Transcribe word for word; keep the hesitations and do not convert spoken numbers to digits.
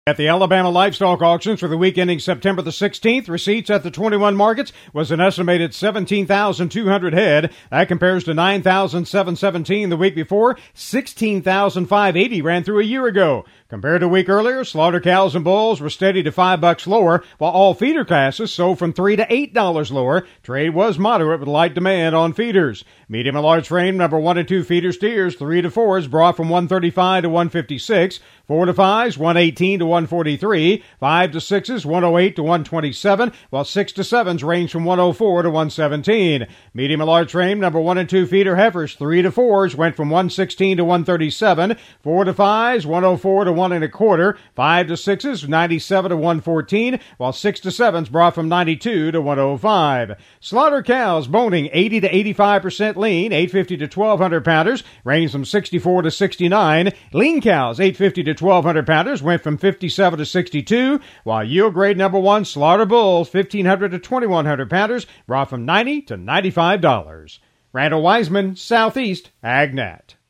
At the Alabama Livestock Auctions for the week ending September the sixteenth, receipts at the twenty-one markets was an estimated seventeen thousand two hundred head. That compares to nine thousand seven hundred seventeen the week before. sixteen thousand five hundred eighty ran through a year ago. Compared to a week earlier, slaughter cows and bulls were steady to five bucks lower, while all feeder classes sold from three to eight dollars lower. Trade was moderate with light demand on feeders. Medium and large frame number one and two feeder steers, three to fours brought from one thirty-five to one fifty-six, four to fives one eighteen to one forty-three, five to sixes one oh eight to one twenty-seven, while six to sevens range from one oh four to one seventeen. Medium and large frame number one and two feeder heifers, three to fours went from one sixteen to one thirty-seven, four to fives one oh four to one and a quarter, five to sixes ninety-seven to one fourteen, while six to sevens brought from ninety-two to one oh five. Slaughter cows boning eighty to eighty-five percent lean, eight fifty to twelve hundred pounders range from sixty-four to sixty-nine. Lean cows eight fifty to twelve hundred pounders went from fifty-seven to sixty-two, while yield grade number one slaughter bulls fifteen hundred to twenty-one hundred pounders brought from ninety to ninety-five dollars. Randall Wiseman, Southeast AgNet.